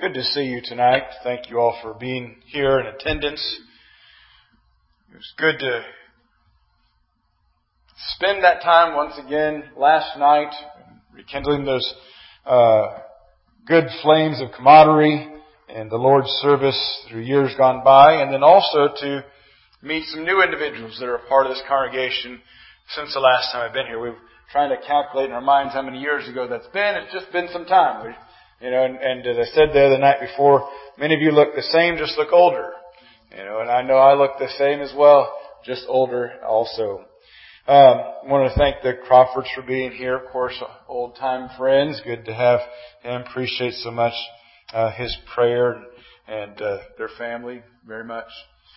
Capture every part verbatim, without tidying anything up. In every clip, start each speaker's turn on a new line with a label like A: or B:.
A: good to see you tonight. Thank you all for being here in attendance. It was good to spend that time once again last night, rekindling those uh, good flames of camaraderie and the Lord's service through years gone by, and then also to meet some new individuals that are a part of this congregation since the last time I've been here. We've trying to calculate in our minds how many years ago that's been. It's just been some time. We, you know, and, and as I said the other night before, many of you look the same, just look older. You know, and I know I look the same as well, just older also. Um, I want to thank the Crawfords for being here. Of course, old time friends. Good to have him. Appreciate so much uh, his prayer and, and uh, their family very much.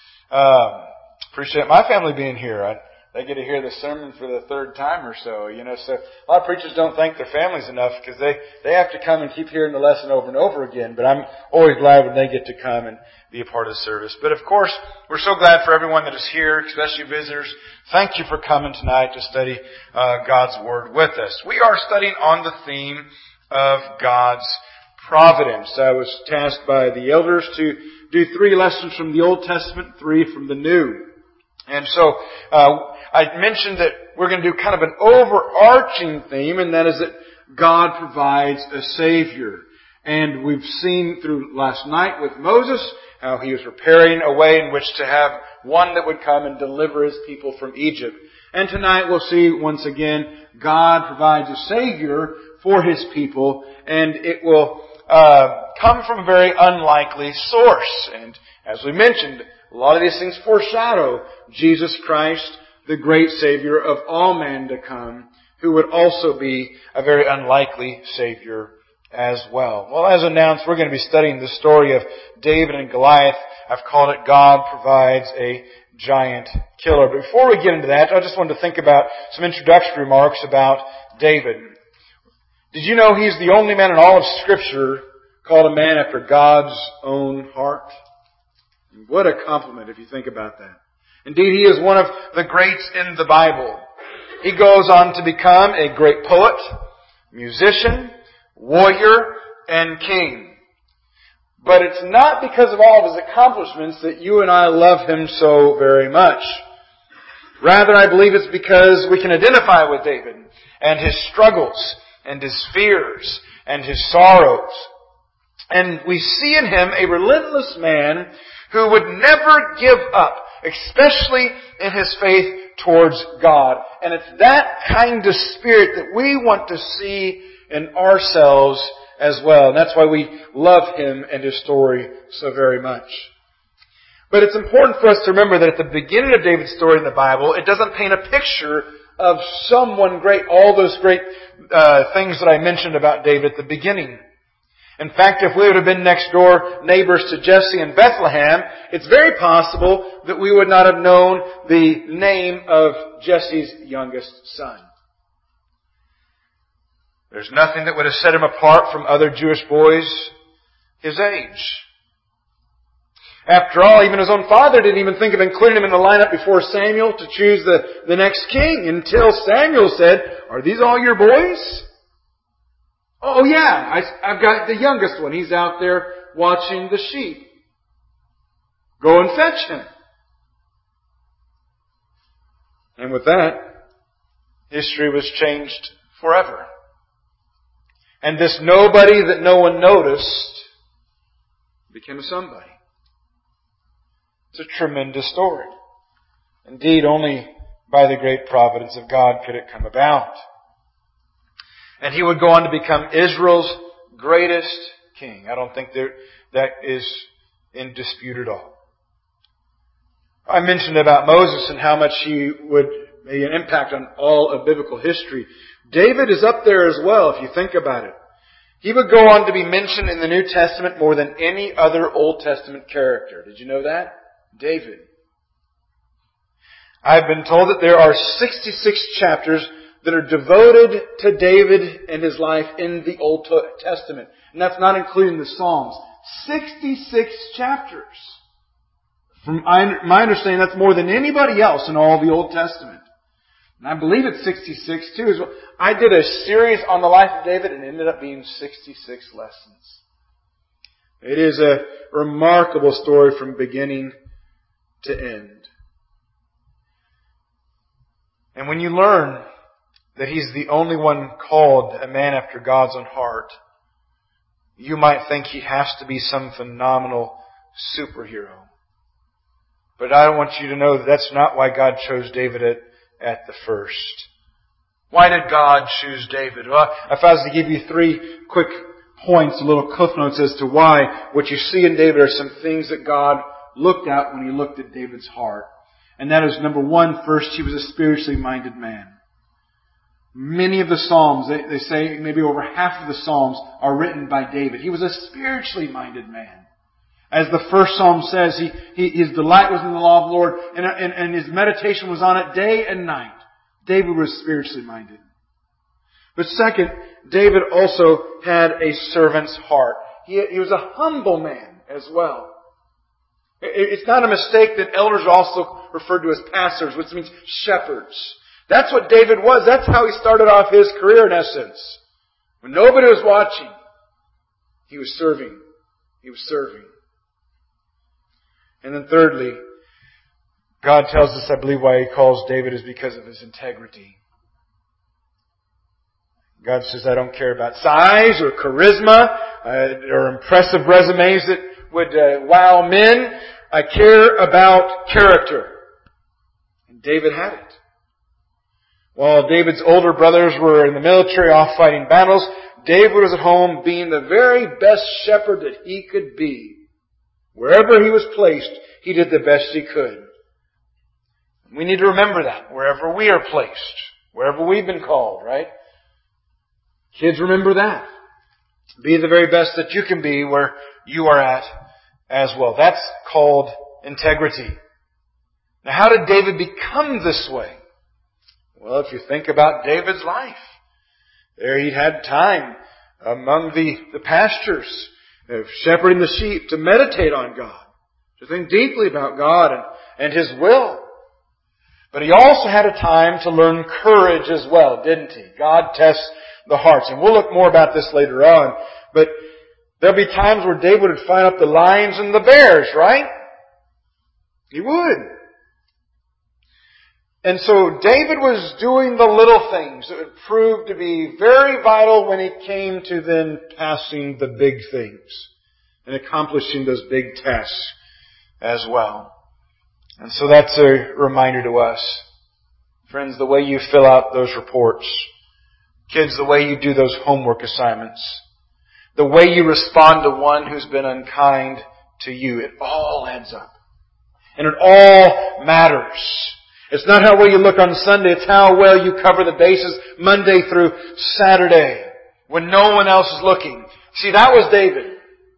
A: Um, appreciate my family being here. I, They get to hear the sermon for the third time or so, you know. So a lot of preachers don't thank their families enough because they, they have to come and keep hearing the lesson over and over again. But I'm always glad when they get to come and be a part of the service. But of course, we're so glad for everyone that is here, especially visitors. Thank you for coming tonight to study uh, God's Word with us. We are studying on the theme of God's providence. I was tasked by the elders to do three lessons from the Old Testament, three from the New. And so, uh, I mentioned that we're going to do kind of an overarching theme, and that is that God provides a Savior. And we've seen through last night with Moses how he was preparing a way in which to have one that would come and deliver his people from Egypt. And tonight we'll see once again God provides a Savior for His people, and it will uh, come from a very unlikely source. And as we mentioned, a lot of these things foreshadow Jesus Christ, the great Savior of all man to come, who would also be a very unlikely Savior as well. Well, as announced, we're going to be studying the story of David and Goliath. I've called it God Provides a Giant Killer. But before we get into that, I just wanted to think about some introductory remarks about David. Did you know he's the only man in all of Scripture called a man after God's own heart? What a compliment if you think about that. Indeed, he is one of the greats in the Bible. He goes on to become a great poet, musician, warrior, and king. But it's not because of all of his accomplishments that you and I love him so very much. Rather, I believe it's because we can identify with David and his struggles and his fears and his sorrows. And we see in him a relentless man who would never give up, especially in his faith towards God. And it's that kind of spirit that we want to see in ourselves as well. And that's why we love him and his story so very much. But it's important for us to remember that at the beginning of David's story in the Bible, it doesn't paint a picture of someone great, all those great uh, things that I mentioned about David at the beginning. In fact, if we would have been next door neighbors to Jesse in Bethlehem, it's very possible that we would not have known the name of Jesse's youngest son. There's nothing that would have set him apart from other Jewish boys his age. After all, even his own father didn't even think of including him in the lineup before Samuel to choose the, the next king, until Samuel said, "Are these all your boys?" "Oh yeah, I, I've got the youngest one. He's out there watching the sheep. Go and fetch him." And with that, history was changed forever. And this nobody that no one noticed became a somebody. It's a tremendous story. Indeed, only by the great providence of God could it come about. And he would go on to become Israel's greatest king. I don't think there, that is in dispute at all. I mentioned about Moses and how much he would make an impact on all of biblical history. David is up there as well, if you think about it. He would go on to be mentioned in the New Testament more than any other Old Testament character. Did you know that? David. I've been told that there are sixty-six chapters that are devoted to David and his life in the Old Testament. And that's not including the Psalms. sixty-six chapters. From my understanding, that's more than anybody else in all the Old Testament. And I believe it's sixty-six too. As well. I did a series on the life of David and it ended up being sixty-six lessons. It is a remarkable story from beginning to end. And when you learn that he's the only one called a man after God's own heart, you might think he has to be some phenomenal superhero. But I want you to know that that's not why God chose David at, at the first. Why did God choose David? Well, if I was to give you three quick points, a little cliff notes as to why, what you see in David are some things that God looked at when He looked at David's heart. And that is, number one, first, he was a spiritually minded man. Many of the Psalms, they, they say maybe over half of the Psalms are written by David. He was a spiritually minded man. As the first Psalm says, he, he, his delight was in the law of the Lord, and, and, and his meditation was on it day and night. David was spiritually minded. But second, David also had a servant's heart. He, he was a humble man as well. It's not a mistake that elders are also referred to as pastors, which means shepherds. That's what David was. That's how he started off his career in essence. When nobody was watching, he was serving. He was serving. And then thirdly, God tells us, I believe, why He calls David is because of his integrity. God says, I don't care about size or charisma uh, or impressive resumes that would uh, wow men. I care about character. And David had it. While David's older brothers were in the military off fighting battles, David was at home being the very best shepherd that he could be. Wherever he was placed, he did the best he could. We need to remember that wherever we are placed, wherever we've been called, right? Kids, remember that. Be the very best that you can be where you are at as well. That's called integrity. Now, how did David become this way? Well, if you think about David's life, there he'd had time among the, the pastures of shepherding the sheep to meditate on God, to think deeply about God and, and His will. But he also had a time to learn courage as well, didn't he? God tests the hearts. And we'll look more about this later on. But there'll be times where David would find up the lions and the bears, right? He would. And so David was doing the little things that would prove to be very vital when it came to then passing the big things and accomplishing those big tasks as well. And so that's a reminder to us. Friends, the way you fill out those reports, kids, the way you do those homework assignments, the way you respond to one who's been unkind to you, it all adds up. And it all matters. It's not how well you look on Sunday, it's how well you cover the bases Monday through Saturday when no one else is looking. See, that was David.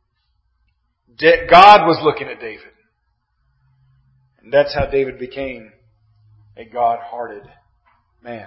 A: God was looking at David. And that's how David became a God-hearted man.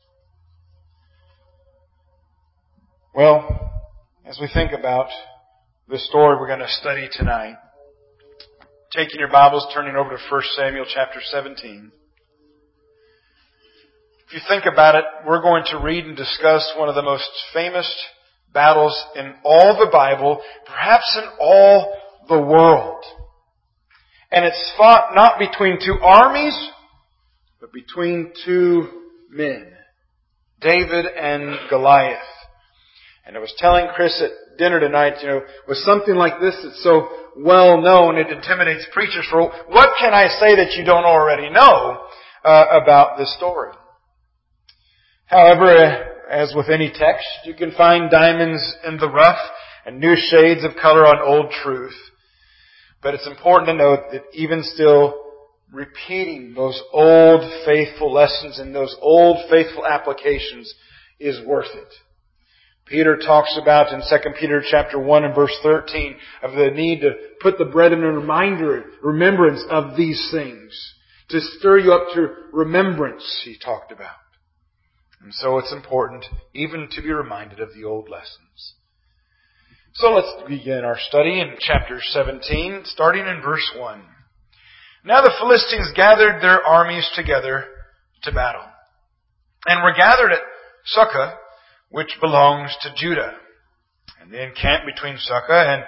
A: Well, as we think about the story we're going to study tonight, taking your Bibles, turning over to First Samuel chapter seventeen. If you think about it, we're going to read and discuss one of the most famous battles in all the Bible, perhaps in all the world. And it's fought not between two armies, but between two men, David and Goliath. And I was telling Chris at dinner tonight, you know, with something like this that's so well known, it intimidates preachers. For what can I say that you don't already know uh, about this story? However, as with any text, you can find diamonds in the rough and new shades of color on old truth. But it's important to note that even still, repeating those old faithful lessons and those old faithful applications is worth it. Peter talks about in Second Peter chapter one and verse thirteen of the need to put the bread in a reminder, remembrance of these things. To stir you up to remembrance, he talked about. And so it's important even to be reminded of the old lessons. So let's begin our study in chapter seventeen, starting in verse one. Now the Philistines gathered their armies together to battle, and were gathered at Succoth, which belongs to Judah. And they encamped between Succoth and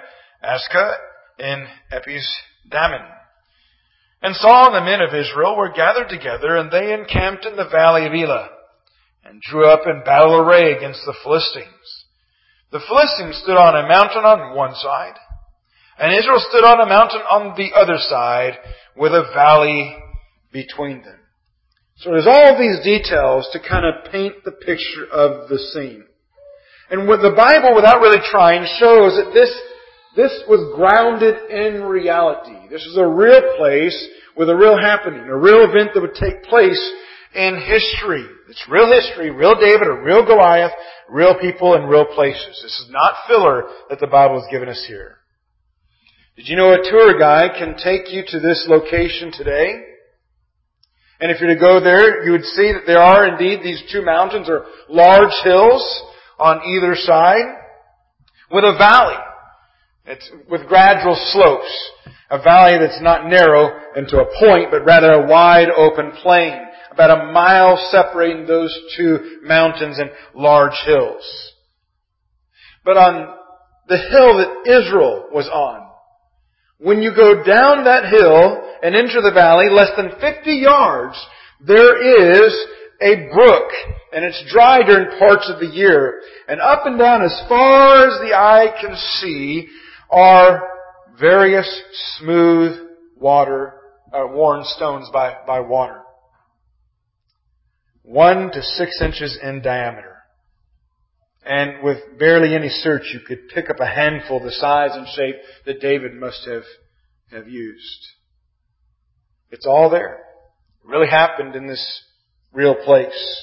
A: Azekah in Ephes-dammim. And Saul and the men of Israel were gathered together, and they encamped in the valley of Elah, and drew up in battle array against the Philistines. The Philistines stood on a mountain on one side, and Israel stood on a mountain on the other side, with a valley between them. So there's all these details to kind of paint the picture of the scene. And what the Bible, without really trying, shows that this, this was grounded in reality. This is a real place with a real happening, a real event that would take place in history. It's real history, real David, a real Goliath, real people and real places. This is not filler that the Bible has given us here. Did you know a tour guide can take you to this location today? And if you're to go there, you would see that there are indeed these two mountains or large hills on either side with a valley. It's with gradual slopes. A valley that's not narrow and to a point, but rather a wide open plain. About a mile separating those two mountains and large hills. But on the hill that Israel was on, when you go down that hill and enter the valley, less than fifty yards, there is a brook. And it's dry during parts of the year. And up and down as far as the eye can see are various smooth water, uh, worn stones by, by water. One to six inches in diameter. And with barely any search, you could pick up a handful the size and shape that David must have, have used. It's all there. It really happened in this real place.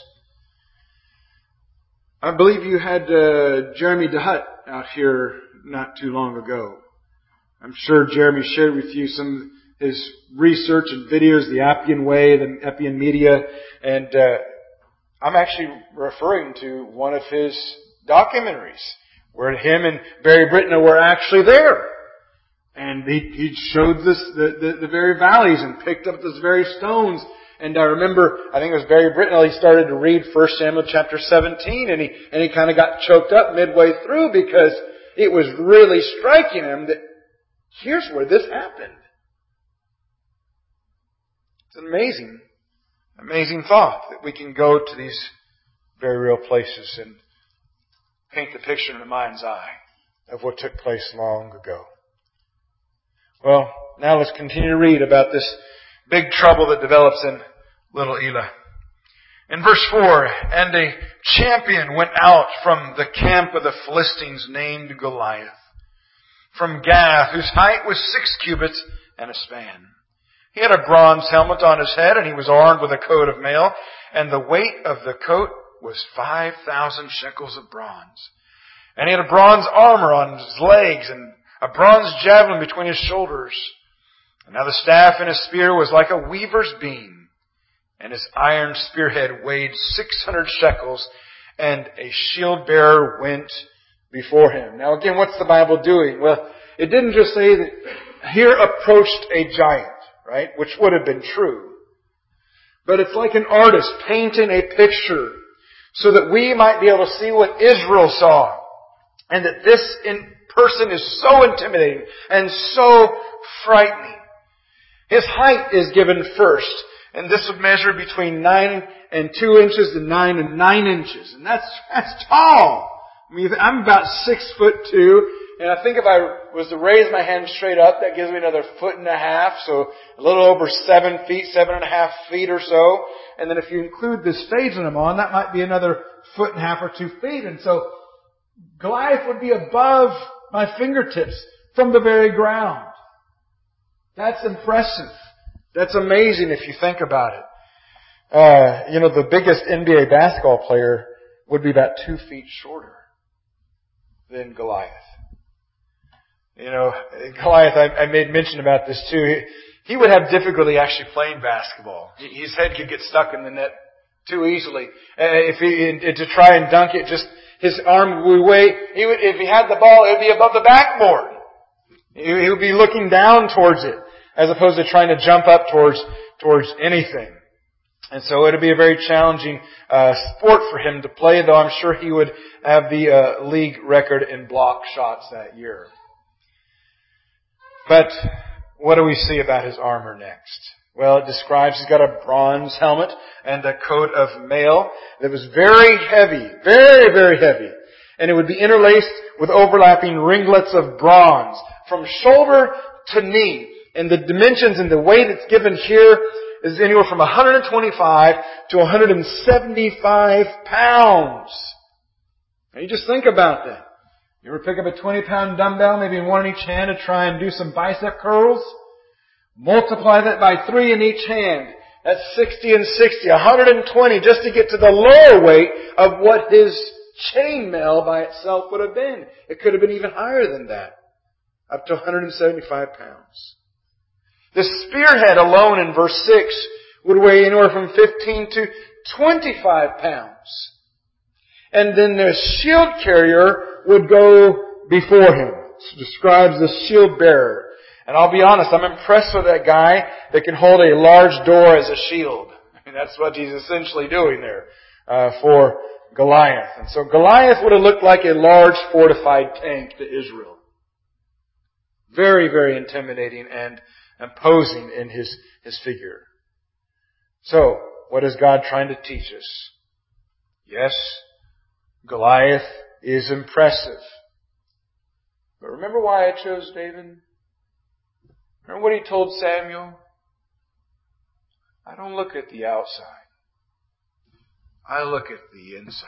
A: I believe you had uh, Jeremy DeHutt out here not too long ago. I'm sure Jeremy shared with you some of his research and videos, the Appian Way, the Appian Media, and uh, I'm actually referring to one of his documentaries where him and Barry Britton were actually there. And he, he showed this, the, the, the very valleys and picked up those very stones. And I remember, I think it was Barry Britton, he started to read First Samuel chapter seventeen, and he, and he kind of got choked up midway through because it was really striking him that here's where this happened. It's an amazing, amazing thought that we can go to these very real places and paint the picture in the mind's eye of what took place long ago. Well, now let's continue to read about this big trouble that develops in Little Elah. In verse four, and a champion went out from the camp of the Philistines named Goliath, from Gath, whose height was six cubits and a span. He had a bronze helmet on his head, and he was armed with a coat of mail, and the weight of the coat was five thousand shekels of bronze. And he had a bronze armor on his legs, and a bronze javelin between his shoulders. And now the staff in his spear was like a weaver's beam, and his iron spearhead weighed six hundred shekels, and a shield bearer went before him. Now again, what's the Bible doing? Well, it didn't just say that here approached a giant, right? Which would have been true. But it's like an artist painting a picture so that we might be able to see what Israel saw. And that this in person is so intimidating and so frightening. His height is given first. And this would measure between nine and two inches and nine and nine inches. And that's, that's tall. I mean, I'm about six foot two. And I think if I was to raise my hand straight up, that gives me another foot and a half. So a little over seven feet, seven and a half feet or so. And then if you include the stage that I'm on, that might be another foot and a half or two feet. And so Goliath would be above my fingertips from the very ground. That's impressive. That's amazing if you think about it. Uh, you know, the biggest N B A basketball player would be about two feet shorter than Goliath. You know, Goliath, I, I made mention about this too. He, he would have difficulty actually playing basketball. His head could get stuck in the net too easily. Uh, if he, to try and dunk it, just his arm would weigh, he would, if he had the ball, it would be above the backboard. He, he would be looking down towards it, as opposed to trying to jump up towards, towards anything. And so it would be a very challenging, uh, sport for him to play, though I'm sure he would have the, uh, league record in block shots that year. But what do we see about his armor next? Well, it describes he's got a bronze helmet and a coat of mail that was very heavy, very, very heavy. And it would be interlaced with overlapping ringlets of bronze from shoulder to knee. And the dimensions and the weight it's given here is anywhere from one hundred twenty-five to one hundred seventy-five pounds. Now you just think about that. You ever pick up a twenty pound dumbbell, maybe one in each hand, to try and do some bicep curls? Multiply that by three in each hand. That's sixty and sixty, one hundred twenty, just to get to the lower weight of what his chainmail by itself would have been. It could have been even higher than that, up to one hundred seventy-five pounds. The spearhead alone in verse six would weigh anywhere from fifteen to twenty-five pounds. And then the shield carrier would go before him. It describes the shield bearer. And I'll be honest, I'm impressed with that guy that can hold a large door as a shield. I mean, that's what he's essentially doing there uh, for Goliath. And so Goliath would have looked like a large fortified tank to Israel. Very, very intimidating and imposing in his, his figure. So, what is God trying to teach us? Yes, Goliath is impressive. But remember why I chose David? Remember what he told Samuel? I don't look at the outside. I look at the inside.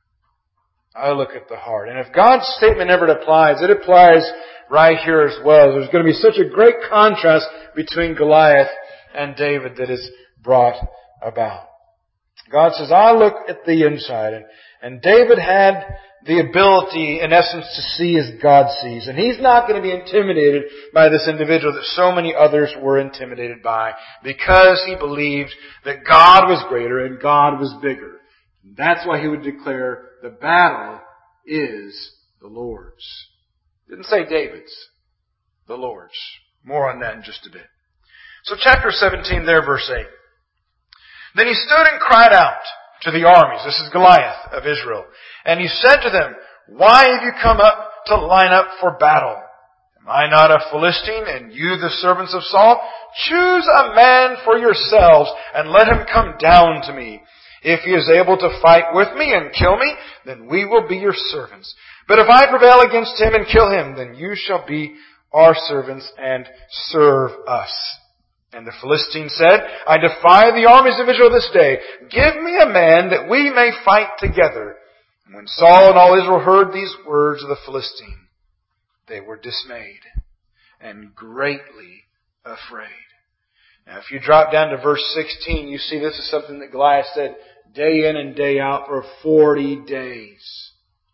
A: I look at the heart. And if God's statement ever applies, it applies right here as well. There's going to be such a great contrast between Goliath and David that is brought about. God says, I look at the inside. And, and David had the ability, in essence, to see as God sees. And he's not going to be intimidated by this individual that so many others were intimidated by, because he believed that God was greater and God was bigger. And that's why he would declare, the battle is the Lord's. Didn't say David's. The Lord's. More on that in just a bit. So chapter seventeen there, verse eight. Then he stood and cried out to the armies. This is Goliath of Israel. And he said to them, why have you come up to line up for battle? Am I not a Philistine, and you the servants of Saul? Choose a man for yourselves, and let him come down to me. If he is able to fight with me and kill me, then we will be your servants. But if I prevail against him and kill him, then you shall be our servants and serve us. And the Philistine said, I defy the armies of Israel this day. Give me a man that we may fight together. And when Saul and all Israel heard these words of the Philistine, they were dismayed and greatly afraid. Now, if you drop down to verse sixteen, you see this is something that Goliath said day in and day out for forty days.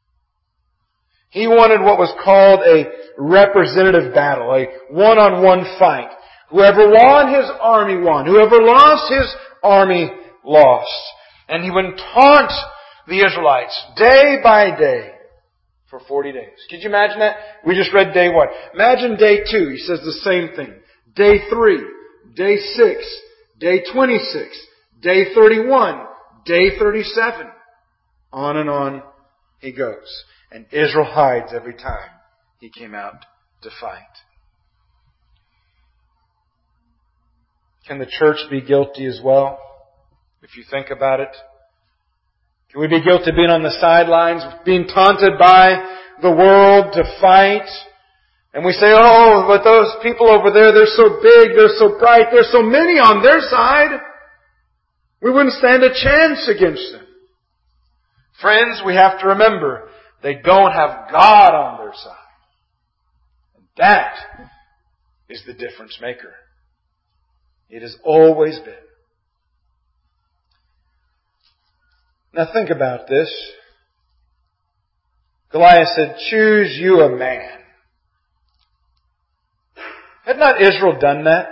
A: He wanted what was called a representative battle, a one-on-one fight. Whoever won, his army won. Whoever lost, his army lost. And he would taunt the Israelites day by day for forty days. Could you imagine that? We just read day one. Imagine day two. He says the same thing. Day three. Day six. Day twenty-six. Day thirty-one. Day thirty-seven. On and on he goes. And Israel hides every time he came out to fight. Can the church be guilty as well? If you think about it. Can we be guilty of being on the sidelines, being taunted by the world to fight? And we say, oh, but those people over there, they're so big, they're so bright, there's so many on their side. We wouldn't stand a chance against them. Friends, we have to remember, they don't have God on their side. And that is the difference maker. It has always been. Now think about this. Goliath said, choose you a man. Had not Israel done that?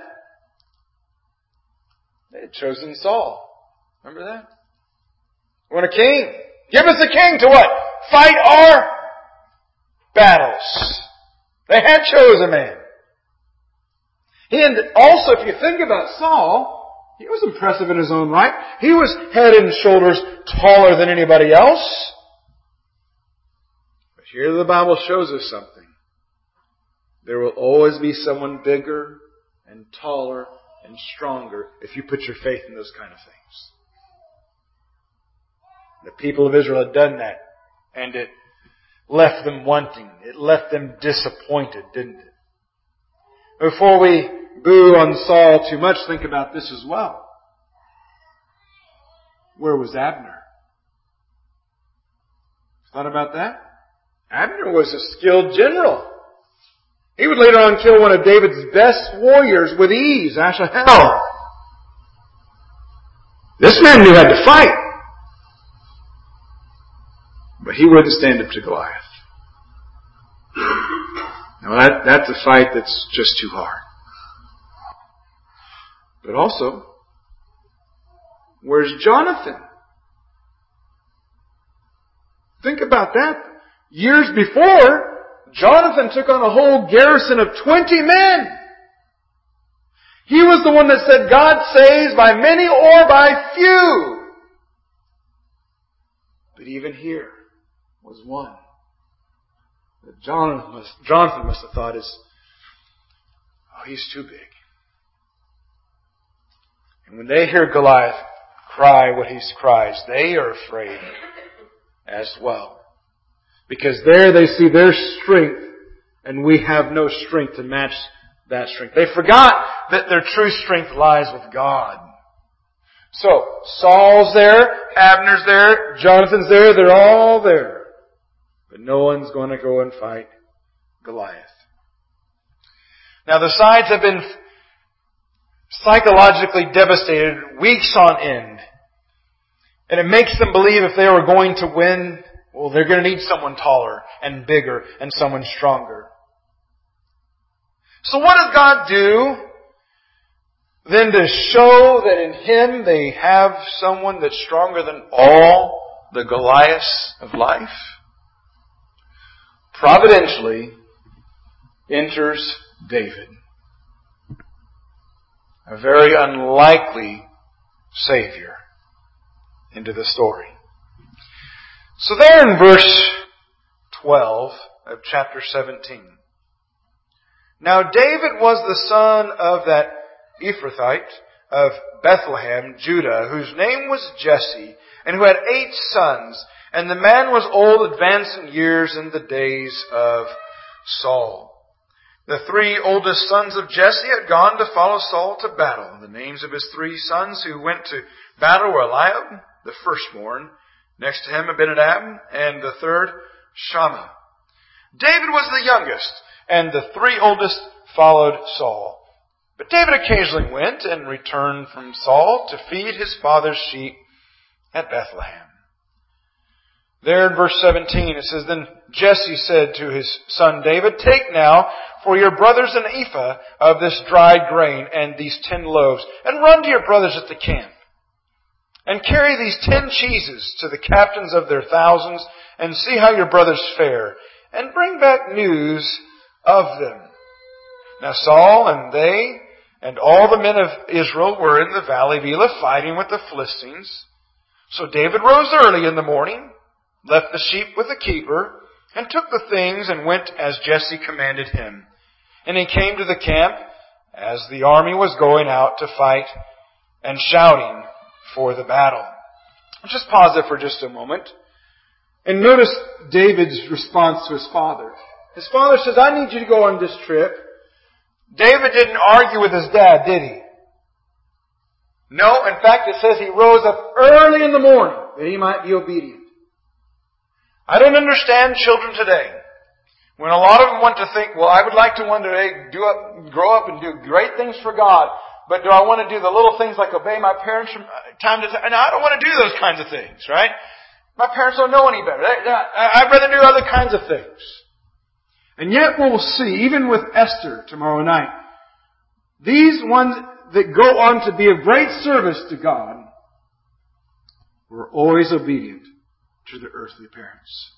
A: They had chosen Saul. Remember that? We want a king. Give us a king to what? Fight our battles. They had chosen a man. And also, if you think about Saul, he was impressive in his own right. He was head and shoulders taller than anybody else. But here the Bible shows us something. There will always be someone bigger and taller and stronger if you put your faith in those kind of things. The people of Israel had done that, and it left them wanting. It left them disappointed, didn't it? Before we boo on Saul too much, think about this as well. Where was Abner? Thought about that? Abner was a skilled general. He would later on kill one of David's best warriors with ease, Asahel. This man knew how to fight. But he wouldn't stand up to Goliath. Now that, that's a fight that's just too hard. But also, where's Jonathan? Think about that. Years before, Jonathan took on a whole garrison of twenty men. He was the one that said, God saves by many or by few. But even here was one that Jonathan must, Jonathan must have thought is, oh, he's too big. And when they hear Goliath cry what he cries, they are afraid as well. Because there they see their strength, and we have no strength to match that strength. They forgot that their true strength lies with God. So, Saul's there, Abner's there, Jonathan's there, they're all there. But no one's going to go and fight Goliath. Now the sides have been psychologically devastated weeks on end. And it makes them believe if they were going to win, well, they're going to need someone taller and bigger and someone stronger. So what does God do then to show that in Him they have someone that's stronger than all the Goliaths of life? Providentially enters David. A very unlikely Savior into the story. So there in verse twelve of chapter seventeen. Now David was the son of that Ephrathite of Bethlehem, Judah, whose name was Jesse, and who had eight sons. And the man was old, advanced in years in the days of Saul. The three oldest sons of Jesse had gone to follow Saul to battle. The names of his three sons who went to battle were Eliab, the firstborn, next to him Abinadab, and the third Shammah. David was the youngest, and the three oldest followed Saul. But David occasionally went and returned from Saul to feed his father's sheep at Bethlehem. There in verse seventeen it says, Then Jesse said to his son David, Take now for your brothers an ephah of this dried grain and these ten loaves, and run to your brothers at the camp. And carry these ten cheeses to the captains of their thousands, and see how your brothers fare, and bring back news of them. Now Saul and they and all the men of Israel were in the valley of Elah fighting with the Philistines. So David rose early in the morning, left the sheep with the keeper, and took the things and went as Jesse commanded him. And he came to the camp as the army was going out to fight and shouting for the battle. Let's just pause there for just a moment. And notice David's response to his father. His father says, I need you to go on this trip. David didn't argue with his dad, did he? No, in fact it says he rose up early in the morning that he might be obedient. I don't understand children today. When a lot of them want to think, well, I would like to one day do up, grow up and do great things for God, but do I want to do the little things like obey my parents from time to time? And I don't want to do those kinds of things, right? My parents don't know any better. I'd rather do other kinds of things. And yet we'll see, even with Esther tomorrow night, these ones that go on to be of great service to God were always obedient to their earthly parents.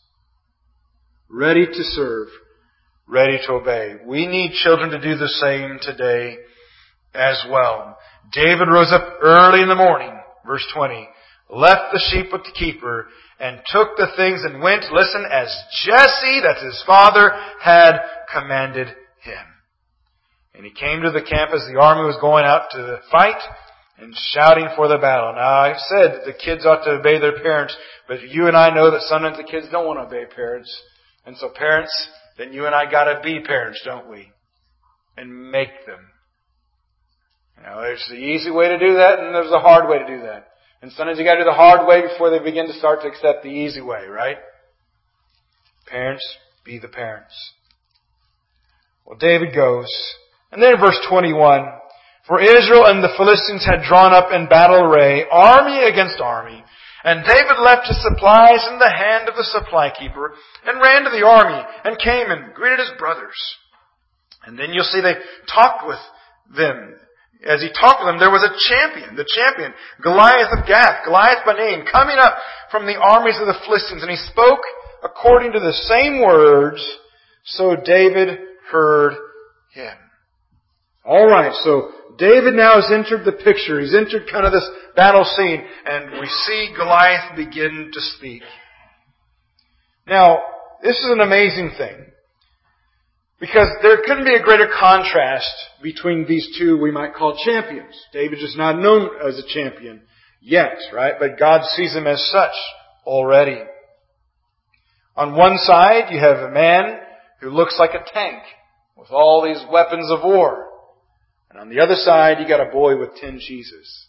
A: Ready to serve, ready to obey. We need children to do the same today as well. David rose up early in the morning, verse twenty, left the sheep with the keeper, and took the things and went, listen, as Jesse, that's his father, had commanded him. And he came to the camp as the army was going out to the fight and shouting for the battle. Now, I said that the kids ought to obey their parents, but you and I know that sometimes the kids don't want to obey parents. And so parents, then you and I got to be parents, don't we? And make them. Now, there's the easy way to do that, and there's the hard way to do that. And sometimes you got to do the hard way before they begin to start to accept the easy way, right? Parents, be the parents. Well, David goes. And then in verse twenty-one, for Israel and the Philistines had drawn up in battle array, army against army. And David left his supplies in the hand of the supply keeper and ran to the army and came and greeted his brothers. And then you'll see they talked with them. As he talked with them, there was a champion, the champion, Goliath of Gath, Goliath by name, coming up from the armies of the Philistines. And he spoke according to the same words, so David heard him. All right, so David now has entered the picture. He's entered kind of this battle scene, and we see Goliath begin to speak. Now, this is an amazing thing, because there couldn't be a greater contrast between these two we might call champions. David is not known as a champion yet, right? But God sees him as such already. On one side, you have a man who looks like a tank with all these weapons of war. And on the other side, you got a boy with ten cheeses.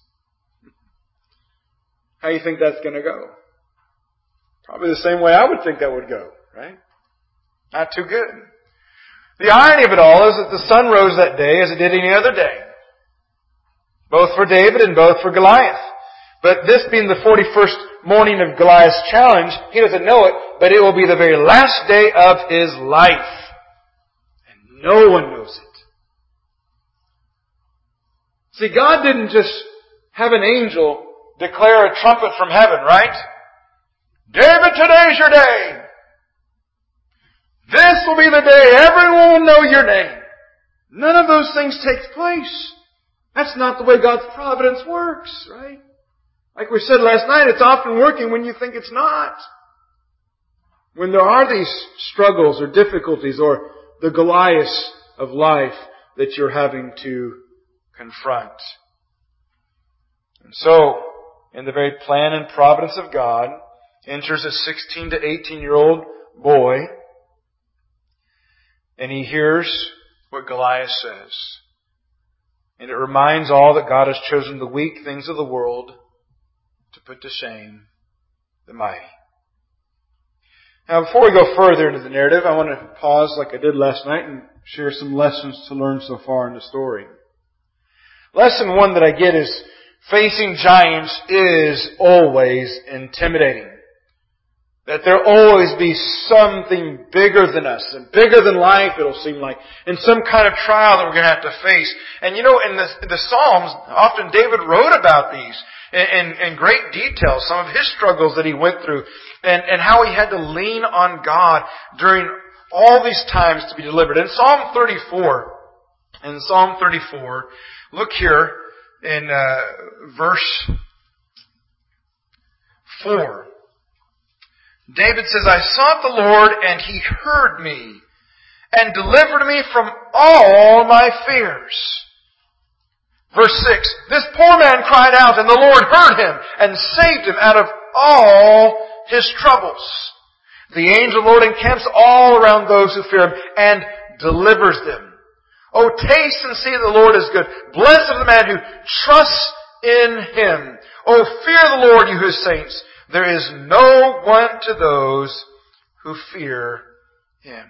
A: How do you think that's going to go? Probably the same way I would think that would go, right? Not too good. The irony of it all is that the sun rose that day as it did any other day. Both for David and both for Goliath. But this being the forty-first morning of Goliath's challenge, he doesn't know it, but it will be the very last day of his life. And no one knows it. See, God didn't just have an angel declare a trumpet from heaven, right? David, today's your day. This will be the day everyone will know your name. None of those things take place. That's not the way God's providence works, right? Like we said last night, it's often working when you think it's not. When there are these struggles or difficulties or the Goliaths of life that you're having to confront. And so, in the very plan and providence of God, enters a sixteen to eighteen year old boy, and he hears what Goliath says. And it reminds all that God has chosen the weak things of the world to put to shame the mighty. Now, before we go further into the narrative, I want to pause like I did last night and share some lessons to learn so far in the story. Lesson one that I get is facing giants is always intimidating. That there'll always be something bigger than us, and bigger than life it'll seem like, and some kind of trial that we're going to have to face. And you know, in the, the Psalms, often David wrote about these in, in, in great detail, some of his struggles that he went through, and, and how he had to lean on God during all these times to be delivered. In Psalm thirty-four, in Psalm thirty-four, look here in uh, verse four. David says, I sought the Lord and He heard me and delivered me from all my fears. Verse six, this poor man cried out and the Lord heard him and saved him out of all his troubles. The angel of the Lord encamps all around those who fear Him and delivers them. Oh, taste and see the Lord is good. Blessed is the man who trusts in Him. Oh, fear the Lord, you His saints. There is no want to those who fear Him.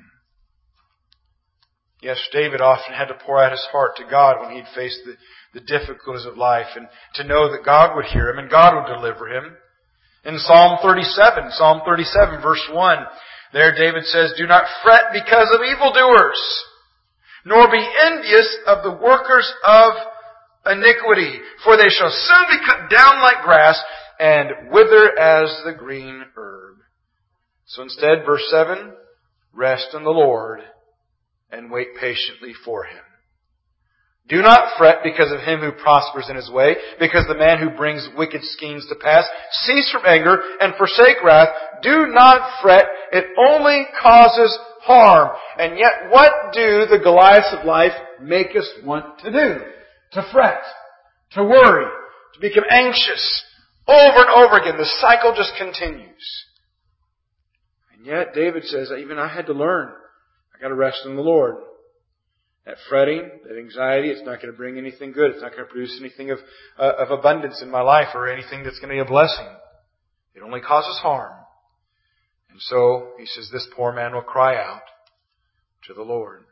A: Yes, David often had to pour out his heart to God when he'd faced the, the difficulties of life, and to know that God would hear him and God would deliver him. In Psalm thirty-seven, Psalm thirty-seven verse one, there David says, do not fret because of evildoers, nor be envious of the workers of iniquity, for they shall soon be cut down like grass and wither as the green herb. So instead, verse seven, rest in the Lord and wait patiently for Him. Do not fret because of him who prospers in his way, because the man who brings wicked schemes to pass. Cease from anger and forsake wrath. Do not fret. It only causes harm. And yet, what do the Goliaths of life make us want to do? To fret, to worry, to become anxious. Over and over again, the cycle just continues. And yet, David says, even I had to learn. I got to rest in the Lord. That fretting, that anxiety, it's not going to bring anything good. It's not going to produce anything of, uh, of abundance in my life or anything that's going to be a blessing. It only causes harm. And so, he says, this poor man will cry out to the Lord.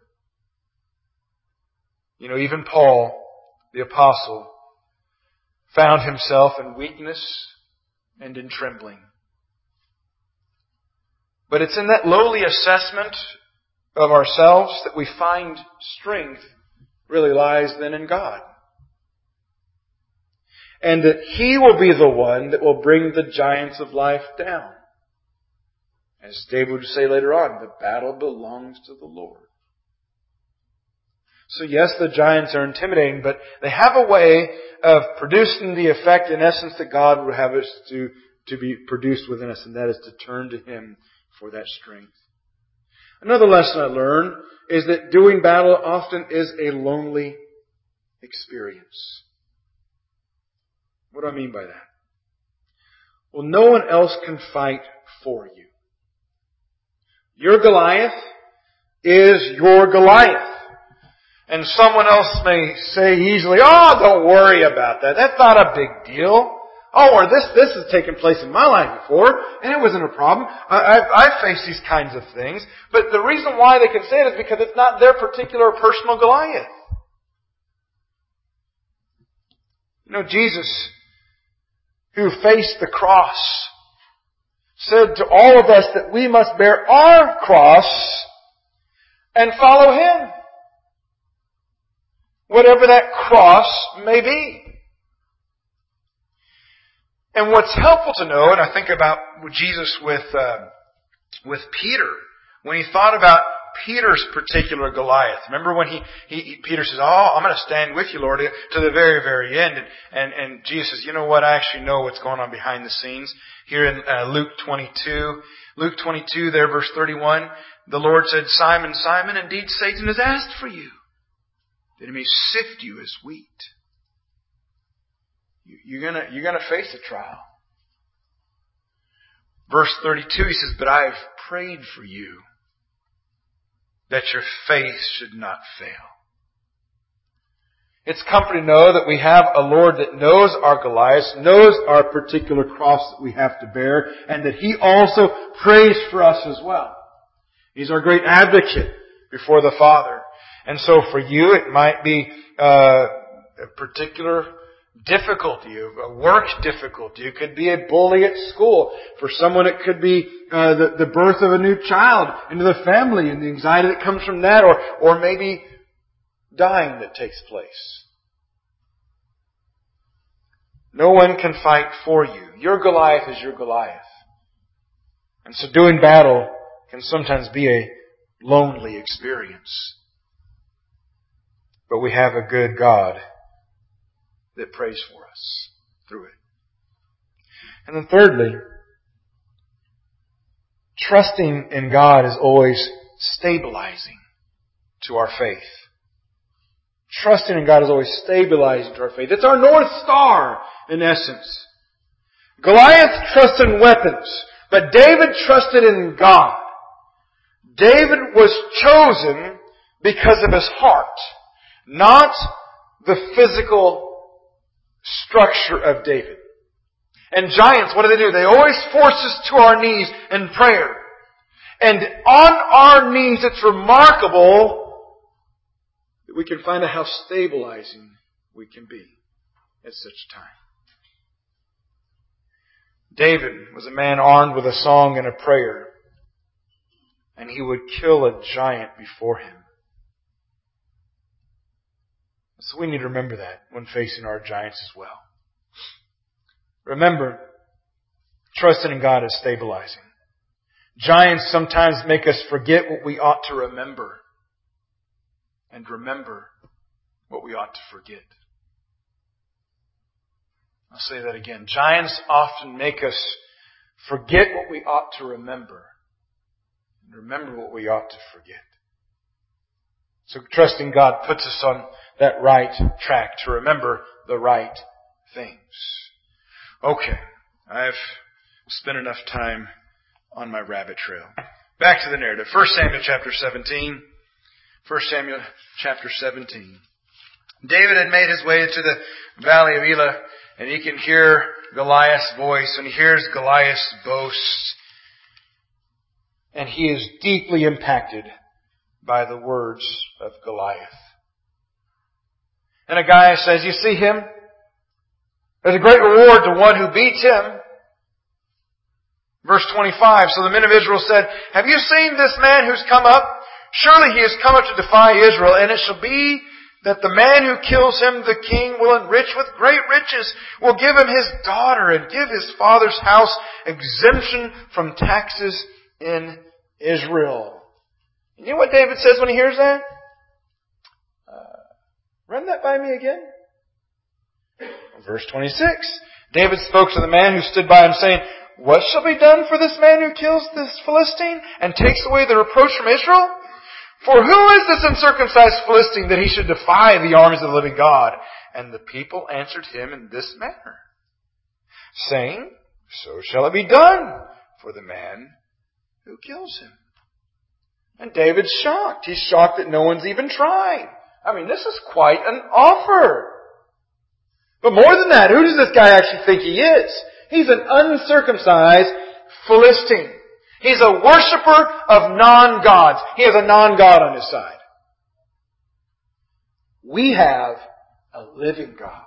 A: You know, even Paul, the apostle, found himself in weakness and in trembling. But it's in that lowly assessment of ourselves that we find strength really lies then in God. And that He will be the one that will bring the giants of life down. As David would say later on, the battle belongs to the Lord. So yes, the giants are intimidating, but they have a way of producing the effect, in essence, that God would have us to, to be produced within us, and that is to turn to Him for that strength. Another lesson I learned is that doing battle often is a lonely experience. What do I mean by that? Well, no one else can fight for you. Your Goliath is your Goliath. And someone else may say easily, oh, don't worry about that. That's not a big deal. Oh, or this, this has taken place in my life before, and it wasn't a problem. I, I've, I've faced these kinds of things. But the reason why they can say it is because it's not their particular personal Goliath. You know, Jesus, who faced the cross, said to all of us that we must bear our cross and follow Him. Whatever that cross may be. And what's helpful to know, and I think about Jesus with uh, with Peter, when he thought about Peter's particular Goliath. Remember when he, he, he Peter says, "Oh, I'm going to stand with you, Lord, to the very, very end." And, and and Jesus says, "You know what? I actually know what's going on behind the scenes." Here in uh, Luke twenty-two, Luke twenty-two, there, verse thirty-one, the Lord said, "Simon, Simon, indeed Satan has asked for you, that he may sift you as wheat." You're gonna, you're gonna face a trial. Verse thirty-two, he says, "But I have prayed for you, that your faith should not fail." It's comforting to know that we have a Lord that knows our Goliaths, knows our particular cross that we have to bear, and that He also prays for us as well. He's our great advocate before the Father. And so for you, it might be uh, a particular difficulty, a work difficulty. It could be a bully at school. For someone, it could be uh, the, the birth of a new child into the family and the anxiety that comes from that, or or maybe dying that takes place. No one can fight for you. Your Goliath is your Goliath. And so doing battle can sometimes be a lonely experience. But we have a good God that prays for us through it. And then thirdly, trusting in God is always stabilizing to our faith. Trusting in God is always stabilizing to our faith. It's our North Star, in essence. Goliath trusted in weapons, but David trusted in God. David was chosen because of his heart, not the physical structure of David. And giants, what do they do? They always force us to our knees in prayer. And on our knees, it's remarkable that we can find out how stabilizing we can be at such a time. David was a man armed with a song and a prayer, and he would kill a giant before him. So we need to remember that when facing our giants as well. Remember, trusting in God is stabilizing. Giants sometimes make us forget what we ought to remember, and remember what we ought to forget. I'll say that again. Giants often make us forget what we ought to remember, and remember what we ought to forget. So trusting God puts us on that right track to remember the right things. Okay, I've spent enough time on my rabbit trail. Back to the narrative. First Samuel chapter seventeen. First Samuel chapter seventeen. David had made his way to the valley of Elah, and he can hear Goliath's voice, and he hears Goliath's boast. And he is deeply impacted by the words of Goliath. And a guy says, you see him? There's a great reward to one who beats him. Verse twenty-five, so the men of Israel said, have you seen this man who's come up? Surely he has come up to defy Israel, and it shall be that the man who kills him, the king, will enrich with great riches, will give him his daughter, and give his father's house exemption from taxes in Israel. You know what David says when he hears that? Uh, run that by me again. Verse twenty-six. David spoke to the man who stood by him, saying, what shall be done for this man who kills this Philistine and takes away the reproach from Israel? For who is this uncircumcised Philistine that he should defy the armies of the living God? And the people answered him in this manner, saying, so shall it be done for the man who kills him. And David's shocked. He's shocked that no one's even trying. I mean, this is quite an offer. But more than that, who does this guy actually think he is? He's an uncircumcised Philistine. He's a worshiper of non-gods. He has a non-God on his side. We have a living God.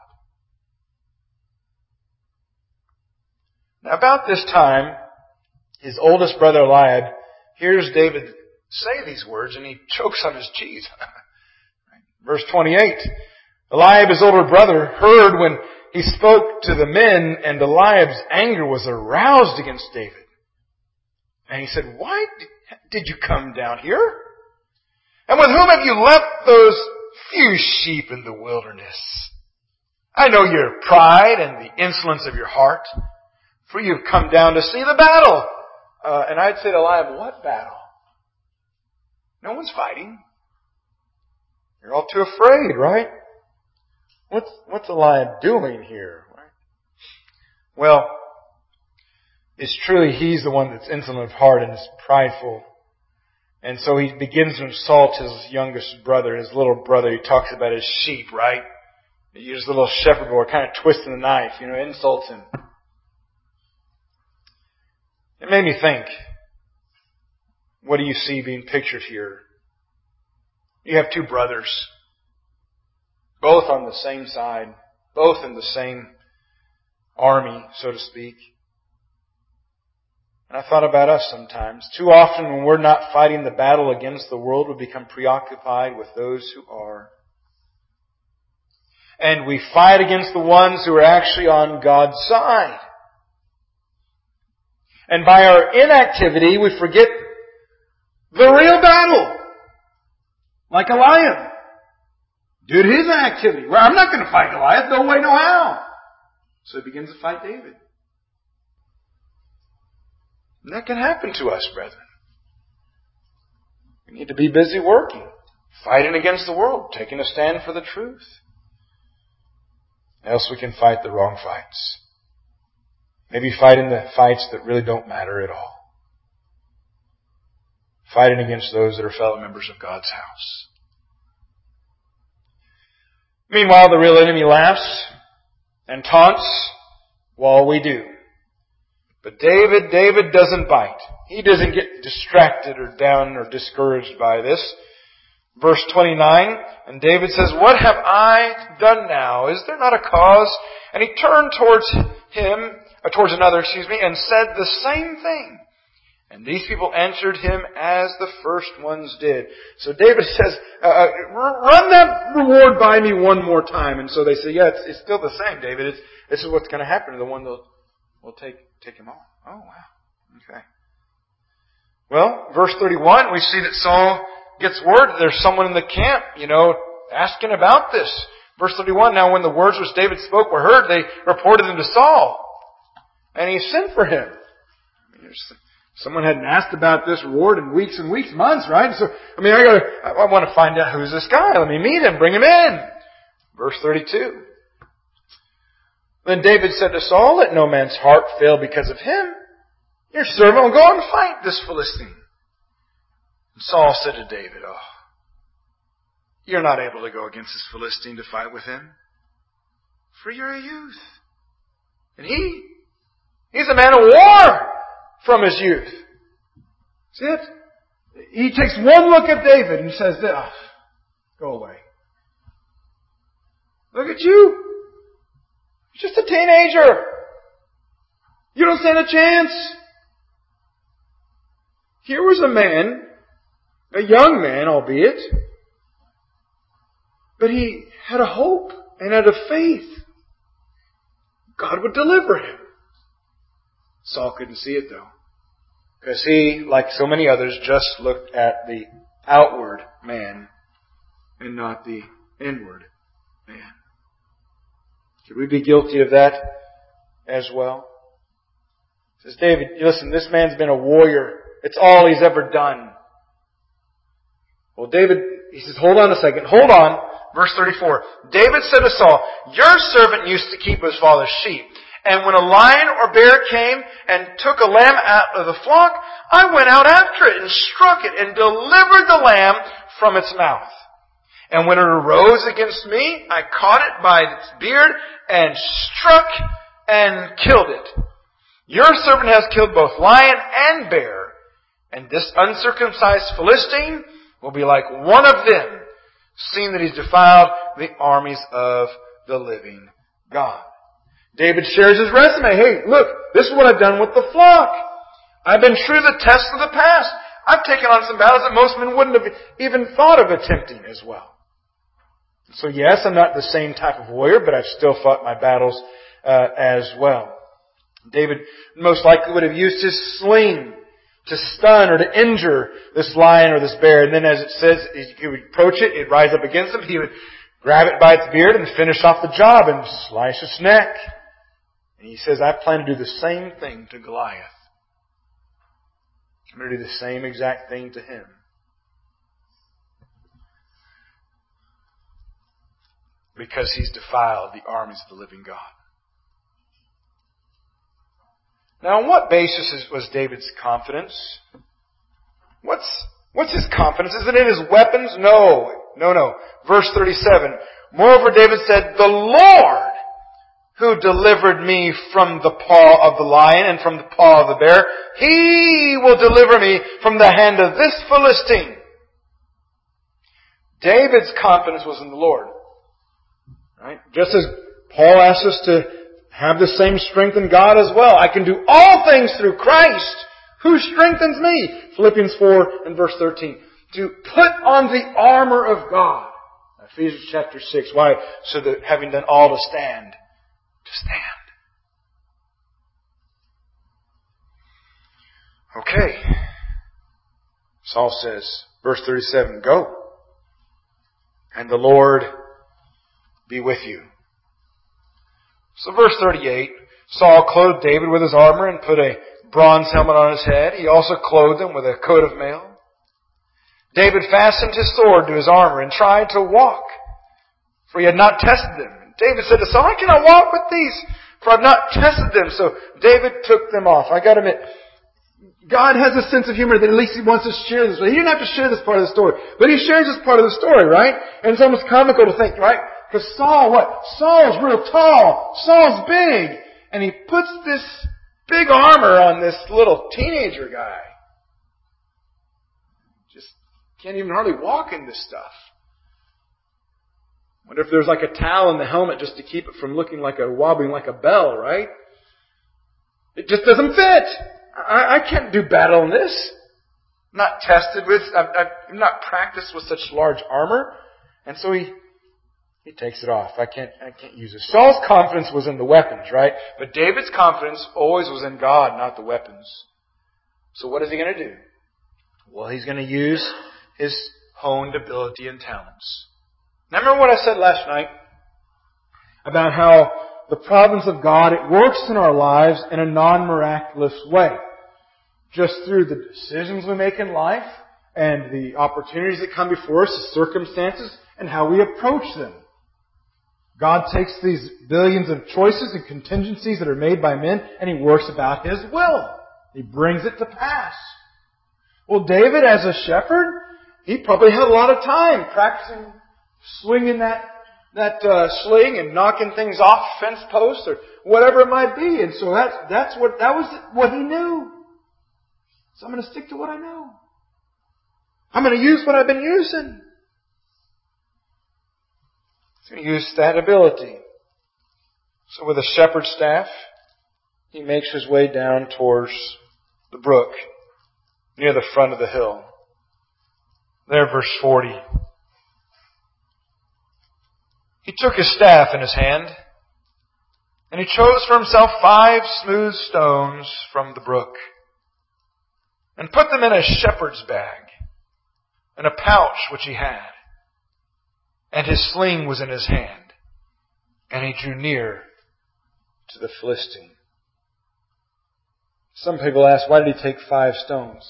A: Now about this time, his oldest brother Eliab hears David say these words and he chokes on his cheese. Verse twenty-eight. Eliab, his older brother, heard when he spoke to the men, and Eliab's anger was aroused against David. And he said, why did you come down here? And with whom have you left those few sheep in the wilderness? I know your pride and the insolence of your heart, for you have come down to see the battle. Uh, and I'd say to Eliab, what battle? No one's fighting. You're all too afraid, right? What's, what's Eliab doing here? Well, it's truly he's the one that's insolent of heart and is prideful. And so he begins to insult his youngest brother, his little brother. He talks about his sheep, right? He uses a little shepherd boy, kind of twisting the knife, you know, insults him. It made me think, what do you see being pictured here? You have two brothers, both on the same side, both in the same army, so to speak. And I thought about us sometimes. Too often when we're not fighting the battle against the world, we become preoccupied with those who are. And we fight against the ones who are actually on God's side. And by our inactivity, we forget the real battle. Like a lion. Did his activity. Well, I'm not going to fight Goliath. No way, no how. So he begins to fight David. And that can happen to us, brethren. We need to be busy working, fighting against the world, taking a stand for the truth. Else we can fight the wrong fights. Maybe fighting the fights that really don't matter at all. Fighting against those that are fellow members of God's house. Meanwhile, the real enemy laughs and taunts while we do. But David, David doesn't bite. He doesn't get distracted or down or discouraged by this. Verse twenty-nine, and David says, what have I done now? Is there not a cause? And he turned towards him, or towards another, excuse me, and said the same thing. And these people answered him as the first ones did. So David says, uh, run that reward by me one more time. And so they say, yeah, it's, it's still the same, David. It's, this is what's going to happen to the one that will take, take him on. Oh, wow. Okay. Well, verse thirty-one, we see that Saul gets word that there's someone in the camp, you know, asking about this. Verse thirty-one, now when the words which David spoke were heard, they reported them to Saul. And he sent for him. I mean, there's Someone hadn't asked about this reward in weeks and weeks, months, right? So, I mean, I gotta, I want to find out who's this guy. Let me meet him, bring him in. Verse thirty-two. Then David said to Saul, let no man's heart fail because of him. Your servant will go out and fight this Philistine. And Saul said to David, oh, you're not able to go against this Philistine to fight with him, for you're a youth. And he, he's a man of war from his youth. See it? He takes one look at David and says, oh, go away. Look at you. You're just a teenager. You don't stand a chance. Here was a man, a young man, albeit, but he had a hope and had a faith. God would deliver him. Saul couldn't see it though. Because he, like so many others, just looked at the outward man and not the inward man. Should we be guilty of that as well? Says David, listen, this man's been a warrior. It's all he's ever done. Well, David, he says, hold on a second. Hold on. Verse thirty-four. David said to Saul, your servant used to keep his father's sheep. And when a lion or bear came and took a lamb out of the flock, I went out after it and struck it and delivered the lamb from its mouth. And when it arose against me, I caught it by its beard and struck and killed it. Your servant has killed both lion and bear, and this uncircumcised Philistine will be like one of them, seeing that he's defiled the armies of the living God. David shares his resume. Hey, look, this is what I've done with the flock. I've been true to the tests of the past. I've taken on some battles that most men wouldn't have even thought of attempting as well. So yes, I'm not the same type of warrior, but I've still fought my battles uh, as well. David most likely would have used his sling to stun or to injure this lion or this bear. And then as it says, he would approach it, it'd rise up against him, he would grab it by its beard and finish off the job and slice its neck. And he says, I plan to do the same thing to Goliath. I'm going to do the same exact thing to him. Because he's defiled the armies of the living God. Now, on what basis is, was David's confidence? What's, what's his confidence? Is it in his weapons? No. No, no. Verse thirty-seven. Moreover, David said, the Lord who delivered me from the paw of the lion and from the paw of the bear, He will deliver me from the hand of this Philistine. David's confidence was in the Lord. Right? Just as Paul asks us to have the same strength in God as well. I can do all things through Christ who strengthens me. Philippians four and verse thirteen. To put on the armor of God. Ephesians chapter six. Why? So that having done all to stand. To stand. Okay. Saul says, verse thirty-seven, go. And the Lord be with you. So verse thirty-eight, Saul clothed David with his armor and put a bronze helmet on his head. He also clothed him with a coat of mail. David fastened his sword to his armor and tried to walk, for he had not tested them. David said to Saul, I cannot walk with these, for I have not tested them. So David took them off. I got to admit, God has a sense of humor that at least He wants to share this. He didn't have to share this part of the story, but He shares this part of the story, right? And it's almost comical to think, right? Because Saul, what? Saul's real tall. Saul's big. And he puts this big armor on this little teenager guy. Just can't even hardly walk in this stuff. Wonder if there's like a towel in the helmet just to keep it from looking like a wobbling like a bell, right? It just doesn't fit. I, I can't do battle in this. I'm not tested with, I've, I've not practiced with such large armor. And so he, he takes it off. I can't, I can't use it. Saul's confidence was in the weapons, right? But David's confidence always was in God, not the weapons. So what is he going to do? Well, he's going to use his honed ability and talents. Now remember what I said last night about how the providence of God, it works in our lives in a non-miraculous way. just through the decisions we make in life and the opportunities that come before us, the circumstances, and how we approach them. God takes these billions of choices and contingencies that are made by men, and He works about His will. He brings it to pass. Well, David, as a shepherd, he probably had a lot of time practicing swinging that that uh, sling and knocking things off fence posts or whatever it might be. And so that's that's what that was what he knew. So I'm going to stick to what I know. I'm going to use what I've been using. He's going to use that ability. So with a shepherd's staff, he makes his way down towards the brook, near the front of the hill. There, verse forty. He took his staff in his hand, and he chose for himself five smooth stones from the brook, and put them in a shepherd's bag, in a pouch which he had. And his sling was in his hand, and he drew near to the Philistine. Some people ask, why did he take five stones?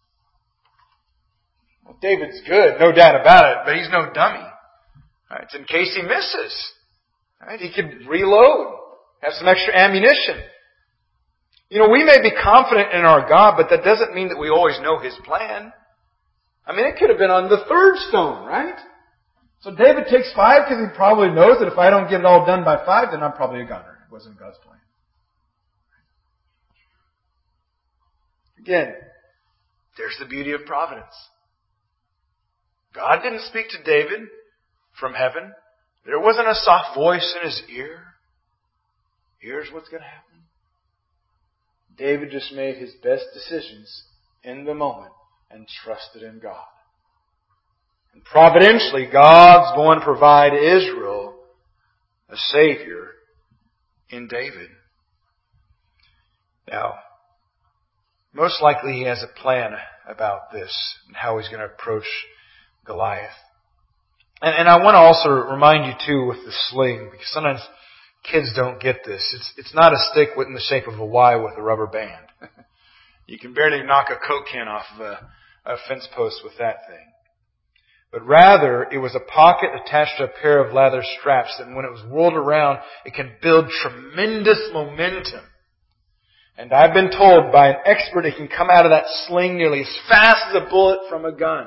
A: Well, David's good, no doubt about it, but he's no dummy. Right, it's in case he misses. Right, he could reload, have some extra ammunition. You know, we may be confident in our God, but that doesn't mean that we always know His plan. I mean, it could have been on the third stone, right? So David takes five because he probably knows that if I don't get it all done by five, then I'm probably a gunner. It wasn't God's plan. Again, there's the beauty of providence. God didn't speak to David from heaven. There wasn't a soft voice in his ear. Here's what's going to happen. David just made his best decisions in the moment and trusted in God. And providentially, God's going to provide Israel a Savior in David. Now, most likely he has a plan about this and how he's going to approach Goliath. And, and I want to also remind you too with the sling, because sometimes kids don't get this. It's it's not a stick in the shape of a Y with a rubber band. You can barely knock a Coke can off of a, a fence post with that thing. But rather, it was a pocket attached to a pair of leather straps that when it was whirled around, it can build tremendous momentum. And I've been told by an expert it can come out of that sling nearly as fast as a bullet from a gun.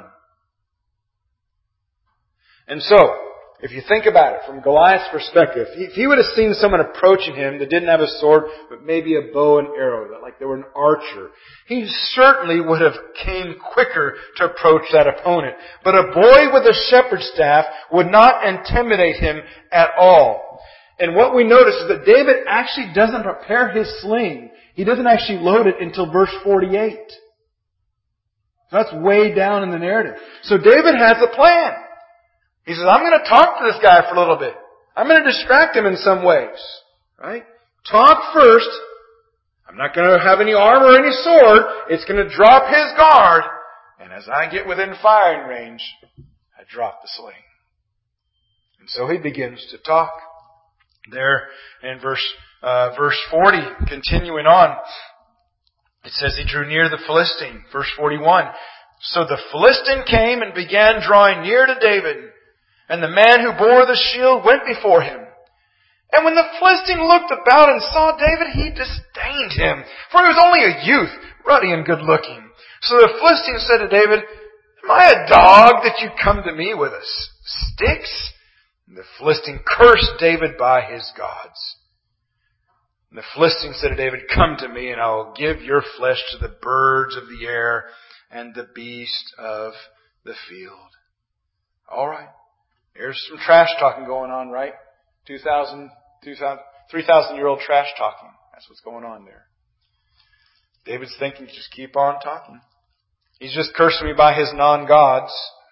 A: And so, if you think about it from Goliath's perspective, if he would have seen someone approaching him that didn't have a sword, but maybe a bow and arrow, like they were an archer, he certainly would have came quicker to approach that opponent. But a boy with a shepherd's staff would not intimidate him at all. And what we notice is that David actually doesn't prepare his sling. He doesn't actually load it until verse forty-eight. That's way down in the narrative. So David has a plan. He says, I'm going to talk to this guy for a little bit. I'm going to distract him in some ways. Right? Talk first. I'm not going to have any armor or any sword. It's going to drop his guard. And as I get within firing range, I drop the sling. And so he begins to talk. There in verse uh, verse forty, continuing on, it says he drew near the Philistine. Verse forty-one. So the Philistine came and began drawing near to David. And the man who bore the shield went before him. And when the Philistine looked about and saw David, he disdained him, for he was only a youth, ruddy and good looking. So the Philistine said to David, Am I a dog that you come to me with sticks? And the Philistine cursed David by his gods. And the Philistine said to David, Come to me, and I will give your flesh to the birds of the air and the beasts of the field. All right. There's some trash talking going on, right? two thousand, two thousand, three thousand year old trash talking. That's what's going on there. David's thinking, just keep on talking. He's just cursing me by his non-gods.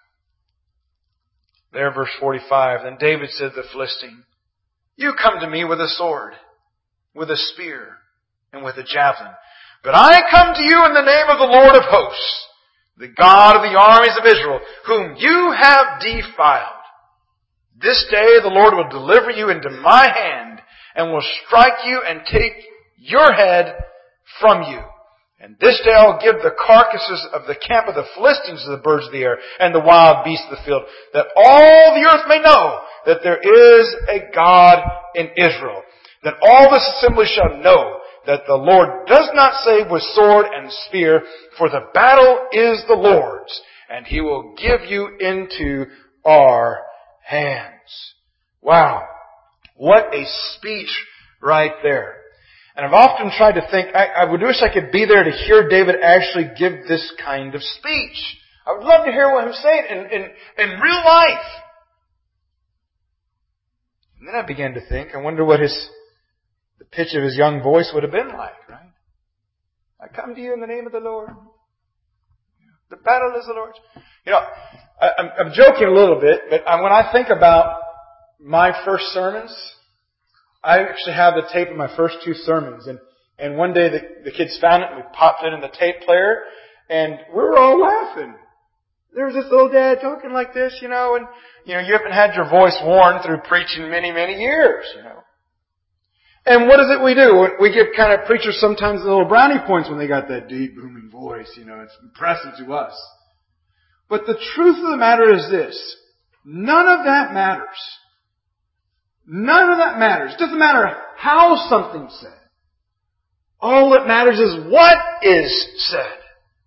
A: There, verse forty-five. Then David said to the Philistine, You come to me with a sword, with a spear, and with a javelin. But I come to you in the name of the Lord of hosts, the God of the armies of Israel, whom you have defiled. This day the Lord will deliver you into my hand, and will strike you and take your head from you. And this day I will give the carcasses of the camp of the Philistines to the birds of the air and the wild beasts of the field, that all the earth may know that there is a God in Israel. That all this assembly shall know that the Lord does not save with sword and spear, for the battle is the Lord's, and He will give you into our hands. Wow. What a speech right there. And I've often tried to think, I, I would wish I could be there to hear David actually give this kind of speech. I would love to hear what him say in, in, in real life. And then I began to think, I wonder what his, the pitch of his young voice would have been like, right? I come to you in the name of the Lord. The battle is the Lord's. You know, I, I'm, I'm joking a little bit, but when I think about my first sermons, I actually have the tape of my first two sermons. And, and one day the, the kids found it and we popped it in the tape player and we were all laughing. There was this old dad talking like this, you know, and, you know, you haven't had your voice worn through preaching many, many years, you know. And what is it we do? We give kind of preachers sometimes little brownie points when they got that deep, booming voice, you know, it's impressive to us. But the truth of the matter is this. None of that matters. None of that matters. It doesn't matter how something's said. All that matters is what is said.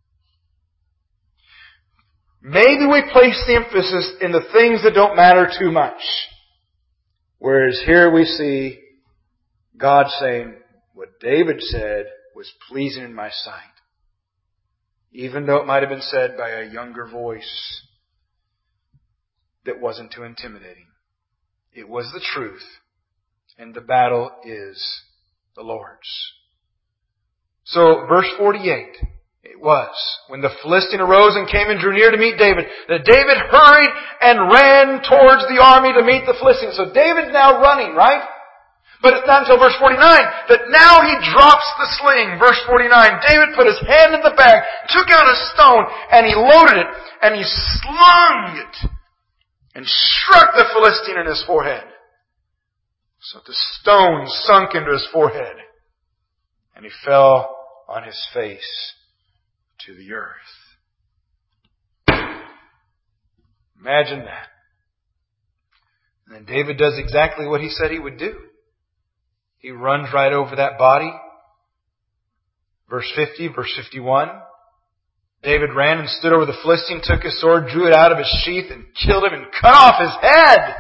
A: Maybe we place the emphasis in the things that don't matter too much. Whereas here we see God saying, what David said was pleasing in my sight. Even though it might have been said by a younger voice that wasn't too intimidating. It was the truth, and the battle is the Lord's. So, verse forty-eight, it was, when the Philistine arose and came and drew near to meet David, that David hurried and ran towards the army to meet the Philistines. So David's now running, right? But it's not until verse forty-nine that now he drops the sling. Verse forty-nine, David put his hand in the bag, took out a stone, and he loaded it, and he slung it. And struck the Philistine in his forehead. So the stone sunk into his forehead. And he fell on his face to the earth. Imagine that. And then David does exactly what he said he would do. He runs right over that body. Verse fifty, verse fifty-one. David ran and stood over the Philistine, took his sword, drew it out of his sheath, and killed him and cut off his head.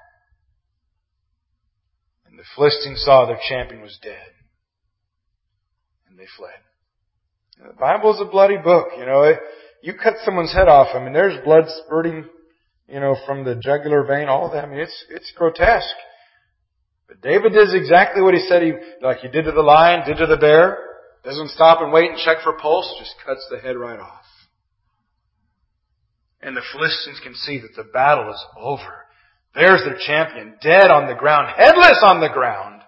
A: And the Philistines saw their champion was dead. And they fled. And the Bible is a bloody book. You know, it, you cut someone's head off, I mean, there's blood spurting, you know, from the jugular vein, all that. I mean, it's, it's grotesque. But David does exactly what he said he, like he did to the lion, did to the bear. Doesn't stop and wait and check for pulse, just cuts the head right off. And the Philistines can see that the battle is over. There's their champion, dead on the ground, headless on the ground.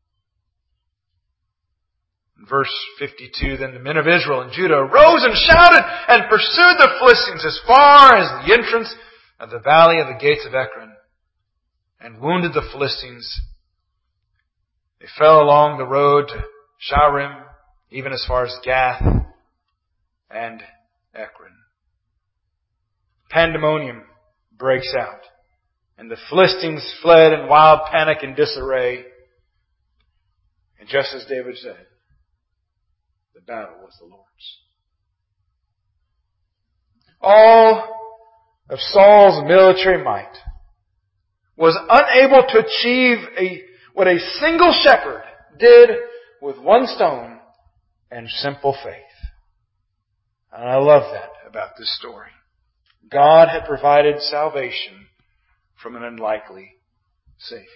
A: In verse fifty-two, then the men of Israel and Judah arose and shouted and pursued the Philistines as far as the entrance of the valley of the gates of Ekron, and wounded the Philistines. They fell along the road to Shaaraim, even as far as Gath and Ekron. Pandemonium breaks out, and the Philistines fled in wild panic and disarray. And just as David said, the battle was the Lord's. All of Saul's military might was unable to achieve a, what a single shepherd did with one stone and simple faith. And I love that about this story. God had provided salvation from an unlikely Savior.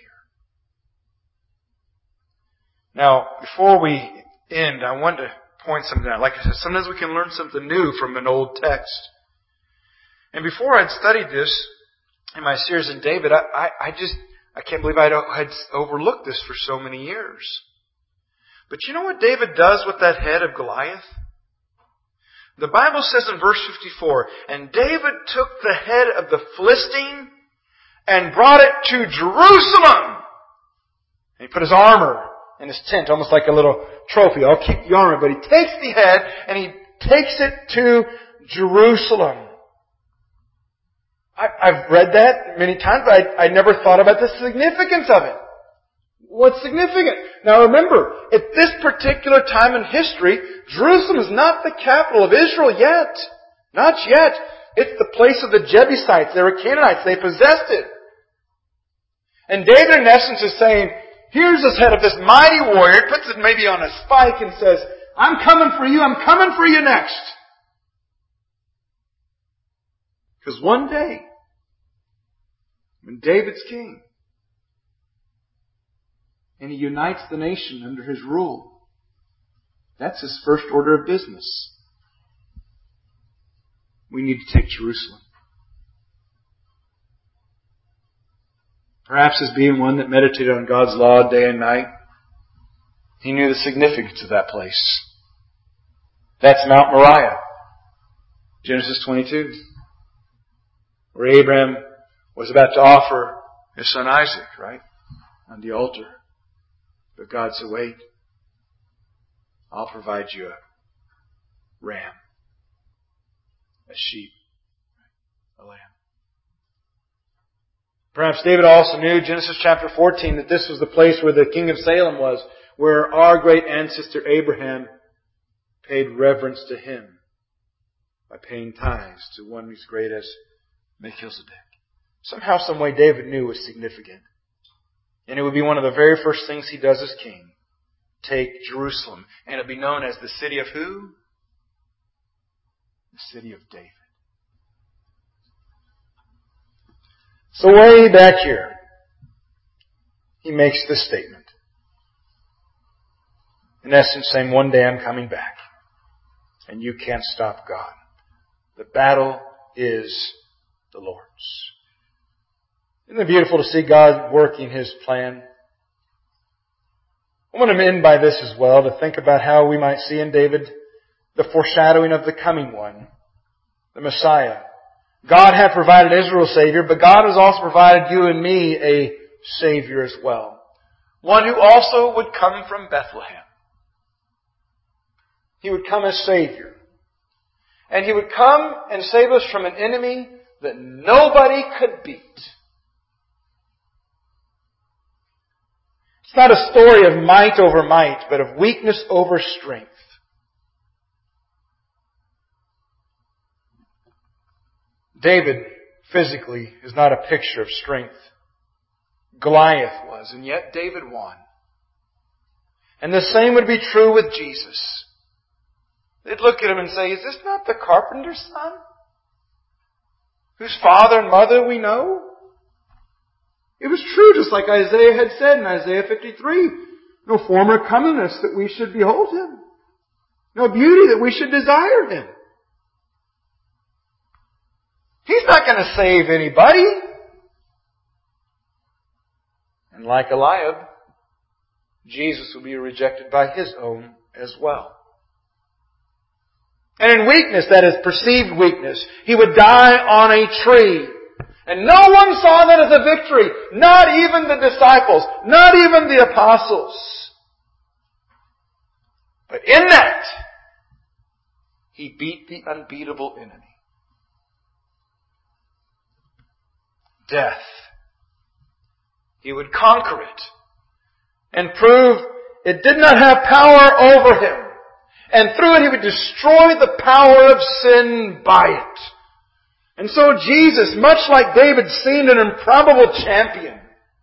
A: Now, before we end, I want to point something out. Like I said, sometimes we can learn something new from an old text. And before I'd studied this in my series in David, I, I, I just, I can't believe I had overlooked this for so many years. But you know what David does with that head of Goliath? The Bible says in verse fifty-four, and David took the head of the Philistine and brought it to Jerusalem. And he put his armor in his tent, almost like a little trophy. I'll keep the armor. But he takes the head and he takes it to Jerusalem. I, I've read that many times, but I, I never thought about the significance of it. What's significant? Now remember, at this particular time in history, Jerusalem is not the capital of Israel yet. Not yet. It's the place of the Jebusites. They were Canaanites. They possessed it. And David, in essence, is saying, here's this head of this mighty warrior, puts it maybe on a spike and says, I'm coming for you, I'm coming for you next. Because one day, when David's king, and he unites the nation under his rule, that's his first order of business. We need to take Jerusalem. Perhaps as being one that meditated on God's law day and night, he knew the significance of that place. That's Mount Moriah. Genesis twenty-two. Where Abraham was about to offer his son Isaac, right? On the altar. But God said, wait. I'll provide you a ram. A sheep. A lamb. Perhaps David also knew, Genesis chapter fourteen, that this was the place where the king of Salem was, where our great ancestor Abraham paid reverence to him by paying tithes to one who's great as Melchizedek. Somehow, some way, David knew was significant. And it would be one of the very first things he does as king. Take Jerusalem. And it'll be known as the city of who? The city of David. So way back here, he makes this statement. In essence, saying, one day I'm coming back. And you can't stop God. The battle is the Lord's. Isn't it beautiful to see God working His plan? I want to end by this as well, to think about how we might see in David the foreshadowing of the coming one, the Messiah. God had provided Israel a Savior, but God has also provided you and me a Savior as well. One who also would come from Bethlehem. He would come as Savior. And He would come and save us from an enemy that nobody could beat. It's not a story of might over might, but of weakness over strength. David, physically, is not a picture of strength. Goliath was, and yet David won. And the same would be true with Jesus. They'd look at Him and say, is this not the carpenter's son? Whose father and mother we know? It was true, just like Isaiah had said in Isaiah fifty-three. No form or comeliness that we should behold Him. No beauty that we should desire Him. He's not going to save anybody. And like Eliab, Jesus will be rejected by His own as well. And in weakness, that is perceived weakness, He would die on a tree. And no one saw that as a victory. Not even the disciples. Not even the apostles. But in that, He beat the unbeatable enemy. Death. He would conquer it. And prove it did not have power over Him. And through it He would destroy the power of sin by it. And so Jesus, much like David, seemed an improbable champion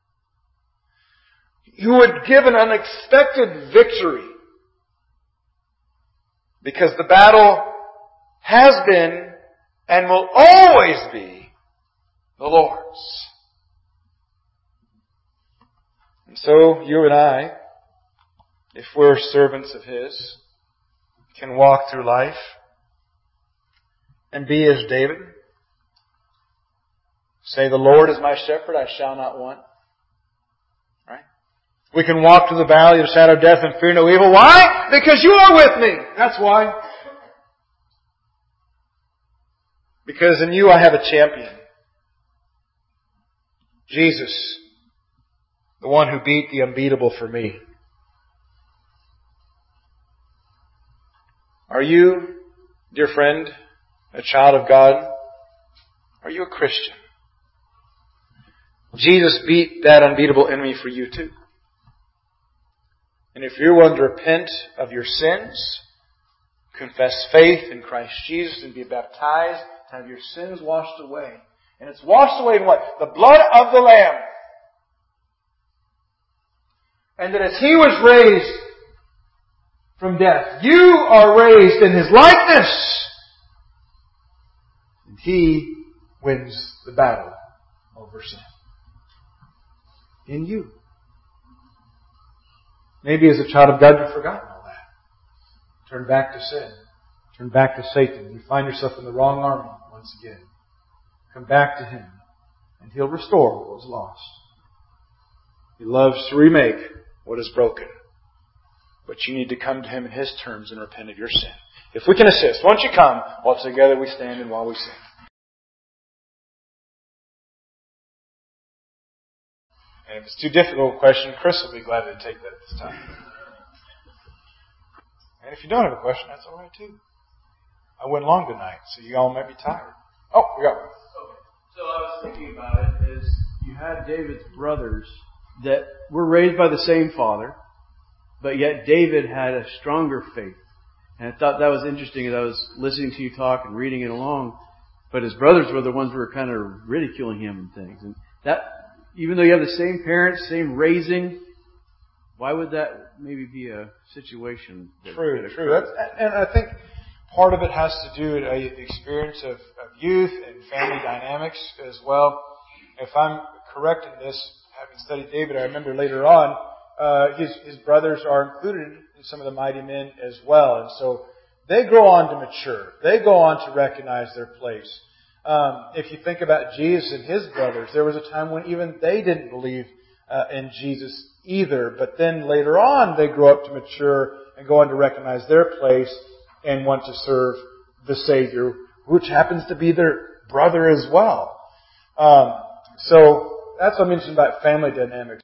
A: who would give an unexpected victory. Because the battle has been and will always be the Lord's. And so you and I, if we're servants of His, can walk through life and be as David. Say, the Lord is my shepherd, I shall not want. Right? We can walk through the valley of the shadow of death and fear no evil. Why? Because You are with me. That's why. Because in You I have a champion. Jesus, the one who beat the unbeatable for me. Are you, dear friend, a child of God? Are you a Christian? Jesus beat that unbeatable enemy for you too. And if you're willing to repent of your sins, confess faith in Christ Jesus and be baptized, to have your sins washed away. And it's washed away in what? The blood of the Lamb. And that as He was raised from death, you are raised in His likeness. And He wins the battle over sin. In you. Maybe as a child of God you've forgotten all that. Turn back to sin. Turn back to Satan. You find yourself in the wrong army once again. Come back to Him. And He'll restore what was lost. He loves to remake what is broken. But you need to come to Him in His terms and repent of your sin. If we can assist, why don't you come while together we stand and while we sing. And if it's too difficult a question, Chris will be glad to take that at this time. And if you don't have a question, that's all right too. I went long tonight, so you all might be tired. Oh, we got one.
B: Okay. So I was thinking about it, is you had David's brothers that were raised by the same father, but yet David had a stronger faith. And I thought that was interesting as I was listening to you talk and reading it along. But his brothers were the ones who were kind of ridiculing him and things. And that, even though you have the same parents, same raising, why would that maybe be a situation? That
A: true, true. That's, and I think part of it has to do with the experience of, of youth and family dynamics as well. If I'm correct in this, having studied David, I remember later on, uh, his, his brothers are included in some of the mighty men as well. And so they grow on to mature. They go on to recognize their place. Um, if you think about Jesus and His brothers, there was a time when even they didn't believe uh, in Jesus either. But then later on, they grow up to mature and go on to recognize their place and want to serve the Savior, which happens to be their brother as well. Um, so that's what I mentioned about family dynamics.